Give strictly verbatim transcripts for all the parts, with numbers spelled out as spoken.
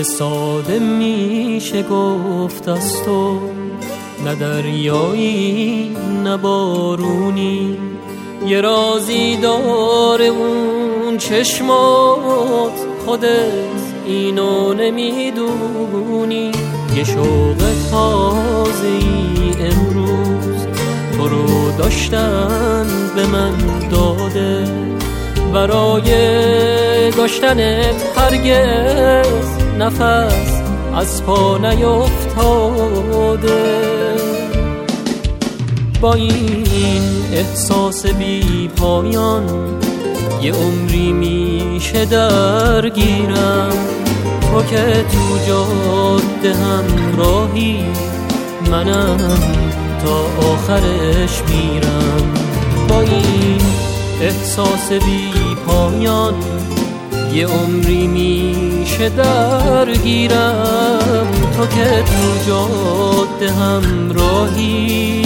چه ساده میشه گفت از تو، نه دریایی نه بارونی، یه رازی داره اون چشمات، خودت اینو نمیدونی. یه شوق تازه‌ای امروز تو رو داشتن به من داده، برای داشتنت هرگز نفس از پا نیفتاده. با این احساس بی پایان یه عمری میشه درگیرم، تو که تو جاده همراهی، منم تا آخرش میرم. با این احساس بی پایان یه عمری میشه درگیرم، تو که تو جاده همراهی،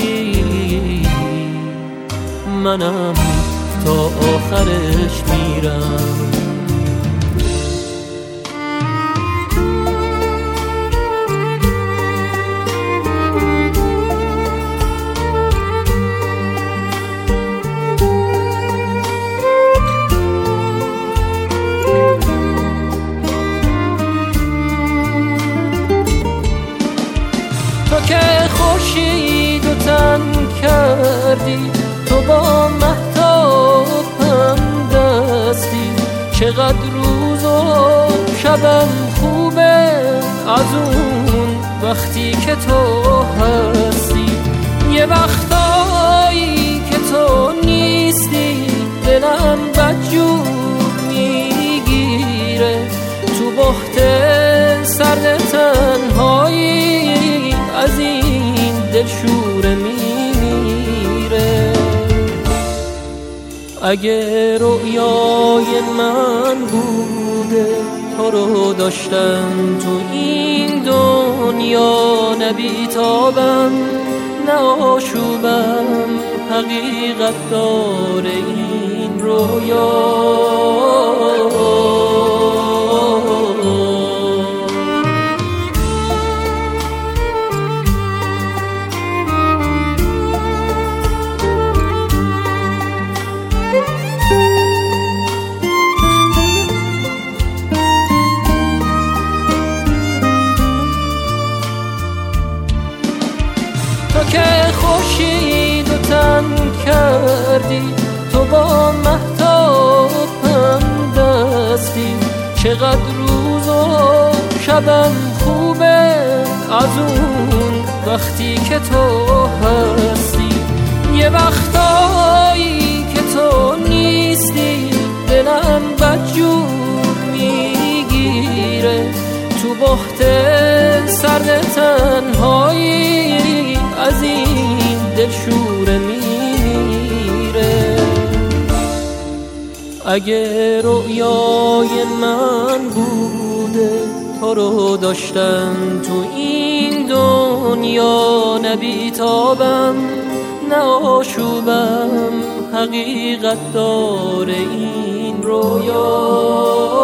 منم تا آخرش میرم. تو که خورشید و تن کردی، تو با مهتاب هم دستی، چقدر روز و شبم خوبه از اون وقتی که تو هستی. یه وقتایی که تو نیستی دلم بدجور میگیره، تو بحت سرد تنهایی از این دلشوره میمیره. اگه رؤیای من بوده تو رو داشتم تو این دنیا، نه بیتابم نه آشوبم، حقیقت داره این رویا. تو که خورشید و تن کردی، تو با مهتاب هم دستی، چقدر روز و شبم خوبه از اون وقتی که تو هستی. یه وقتایی که تو نیستی دلم بدجور میگیره، تو بحت سرد تنهایی از این دلشوره میمیره. اگه رؤیای من بوده تو رو داشتم تو این دنیا، نه بیتابم نه آشوبم، حقیقت داره این رویا.